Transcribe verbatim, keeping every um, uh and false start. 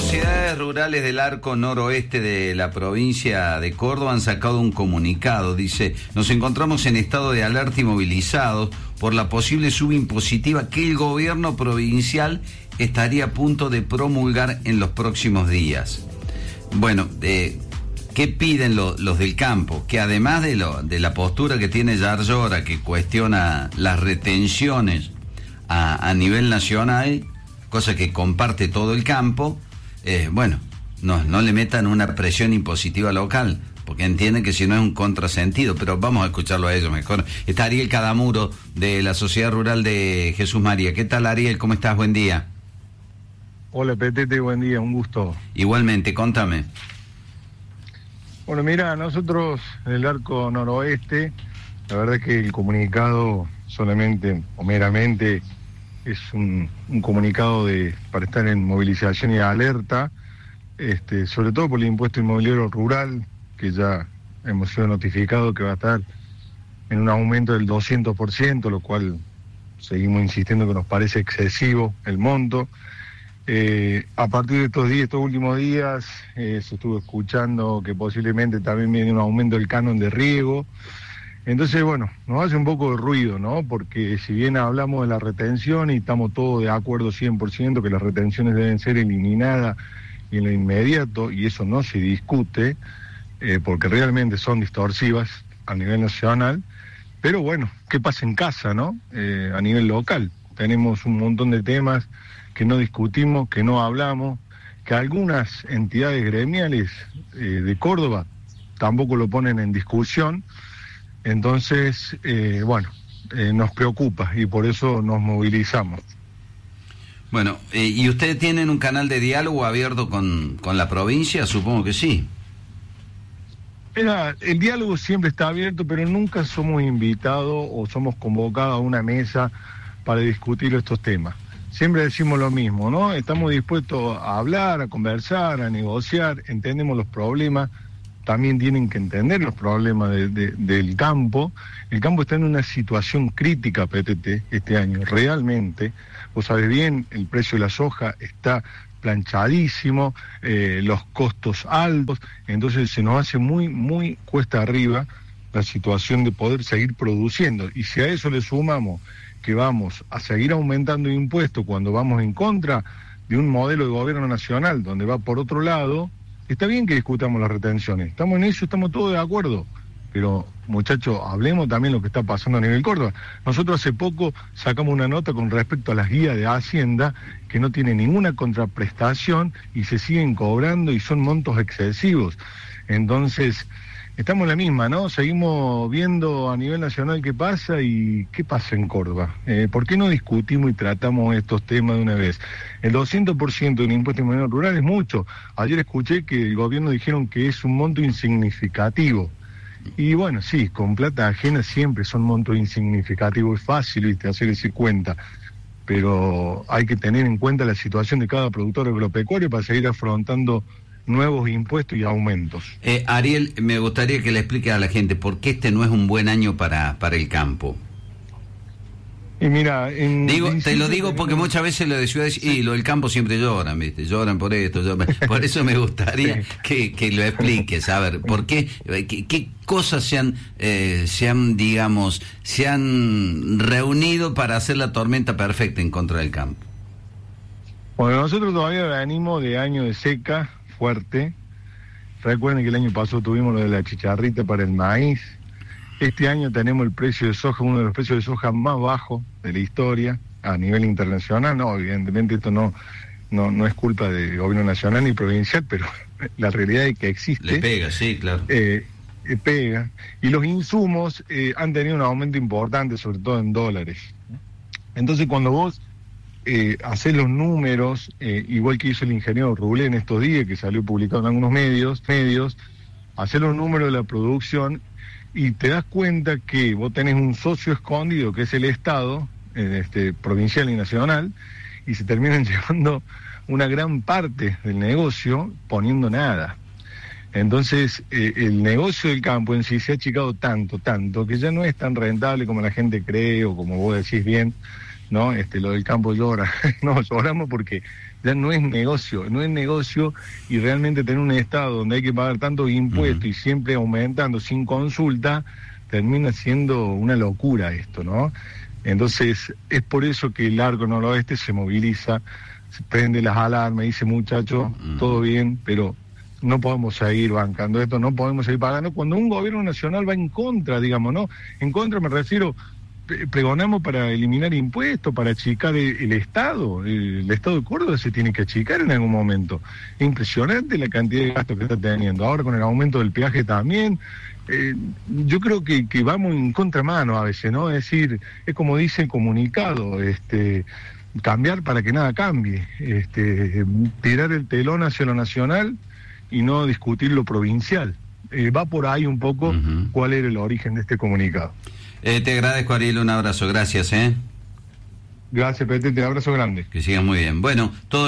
sociedades rurales del arco noroeste de la provincia de Córdoba han sacado un comunicado. Dice: nos encontramos en estado de alerta y movilizados por la posible suba impositiva que el gobierno provincial estaría a punto de promulgar en los próximos días. Bueno, eh, ¿qué piden lo, los del campo? Que además de, lo, de la postura que tiene Yarlora, que cuestiona las retenciones a, a nivel nacional, cosa que comparte todo el campo, eh, bueno, no, no le metan una presión impositiva local, porque entienden que si no es un contrasentido, pero vamos a escucharlo a ellos mejor. Está Ariel Cadamuro, de la Sociedad Rural de Jesús María. ¿Qué tal, Ariel? ¿Cómo estás? Buen día. Hola, Petete, buen día, un gusto. Igualmente, contame. Bueno, mira, nosotros en el arco noroeste, la verdad es que el comunicado solamente o meramente es un, un comunicado de para estar en movilización y alerta, este, sobre todo por el impuesto inmobiliario rural, que ya hemos sido notificados que va a estar en un aumento del doscientos por ciento, lo cual seguimos insistiendo que nos parece excesivo el monto. Eh, a partir de estos días, estos últimos días, eh, se estuvo escuchando que posiblemente también viene un aumento del canon de riego. Entonces, bueno, nos hace un poco de ruido, ¿no? Porque si bien hablamos de la retención y estamos todos de acuerdo cien por ciento que las retenciones deben ser eliminadas y en lo inmediato, y eso no se discute, eh, porque realmente son distorsivas a nivel nacional, pero bueno, ¿qué pasa en casa, no? Eh, a nivel local. Tenemos un montón de temas que no discutimos, que no hablamos, que algunas entidades gremiales eh, de Córdoba tampoco lo ponen en discusión. Entonces, eh, bueno, eh, nos preocupa y por eso nos movilizamos. Bueno, eh, ¿y ustedes tienen un canal de diálogo abierto con, con la provincia? Supongo que sí. Mira, el diálogo siempre está abierto, pero nunca somos invitados o somos convocados a una mesa para discutir estos temas. Siempre decimos lo mismo, ¿no? Estamos dispuestos a hablar, a conversar, a negociar, entendemos los problemas, también tienen que entender los problemas de, de, del campo. El campo está en una situación crítica, P T T, este año, realmente. Vos sabés bien, el precio de la soja está planchadísimo, eh, los costos altos, entonces se nos hace muy, muy cuesta arriba la situación de poder seguir produciendo. Y si a eso le sumamos que vamos a seguir aumentando impuestos cuando vamos en contra de un modelo de gobierno nacional donde va por otro lado, está bien que discutamos las retenciones, estamos en eso, estamos todos de acuerdo, pero muchachos, hablemos también lo que está pasando a nivel Córdoba. Nosotros hace poco sacamos una nota con respecto a las guías de Hacienda que no tienen ninguna contraprestación y se siguen cobrando y son montos excesivos. Entonces, estamos en la misma, ¿no? Seguimos viendo a nivel nacional qué pasa y qué pasa en Córdoba. Eh, ¿Por qué no discutimos y tratamos estos temas de una vez? El doscientos por ciento del impuesto inmobiliario rural es mucho. Ayer escuché que el gobierno dijeron que es un monto insignificativo. Y bueno, sí, con plata ajena siempre son montos insignificativos. Es fácil, ¿viste?, hacer ese cuenta. Pero hay que tener en cuenta la situación de cada productor agropecuario para seguir afrontando nuevos impuestos y aumentos. Eh, Ariel, me gustaría que le explique a la gente por qué este no es un buen año para, para el campo. Y mira, en digo, te lo digo porque muchas veces lo de ciudades, sí, y lo del campo siempre lloran, ¿viste? Lloran por esto, lloran. Por eso me gustaría sí. que, que lo expliques, a ver, ¿por qué, qué, qué cosas se han, eh, se han, digamos, se han reunido para hacer la tormenta perfecta en contra del campo? Bueno, nosotros todavía venimos de año de seca fuerte. Recuerden que el año pasado tuvimos lo de la chicharrita para el maíz. Este año tenemos el precio de soja, uno de los precios de soja más bajos de la historia a nivel internacional. No, evidentemente esto no, no, no es culpa del gobierno nacional ni provincial, pero la realidad es que existe. Le pega, sí, claro. Eh, eh, pega. Y los insumos eh, han tenido un aumento importante, sobre todo en dólares. Entonces, cuando vos eh, hacer los números, eh, igual que hizo el ingeniero Rubén en estos días, que salió publicado en algunos medios, medios, hacer los números de la producción y te das cuenta que vos tenés un socio escondido, que es el Estado, eh, este, provincial y nacional, y se terminan llevando una gran parte del negocio poniendo nada. Entonces, eh, el negocio del campo en sí se ha achicado tanto, tanto, que ya no es tan rentable como la gente cree o como vos decís bien. ¿no? Este, lo del campo llora. No, lloramos porque ya no es negocio, no es negocio, y realmente tener un Estado donde hay que pagar tantos impuestos uh-huh. y siempre aumentando sin consulta, termina siendo una locura esto, ¿no? Entonces, es por eso que el Arco Noroeste se moviliza, se prende las alarmas, dice, muchachos, uh-huh. todo bien, pero no podemos seguir bancando esto, no podemos seguir pagando, cuando un gobierno nacional va en contra, digamos, ¿no? En contra me refiero, pregonamos para eliminar impuestos, para achicar el, el Estado, el, el Estado de Córdoba se tiene que achicar en algún momento. Es impresionante la cantidad de gastos que está teniendo, ahora con el aumento del peaje también. Eh, yo creo que, que vamos en contramano a veces, ¿no? Es decir, es como dice el comunicado, este, cambiar para que nada cambie, este, tirar el telón hacia lo nacional y no discutir lo provincial. Eh, va por ahí un poco uh-huh. cuál era el origen de este comunicado. Eh, te agradezco, Ariel, un abrazo, gracias, ¿eh? Gracias, Petete, abrazo grande. Que sigan muy bien. Bueno, todo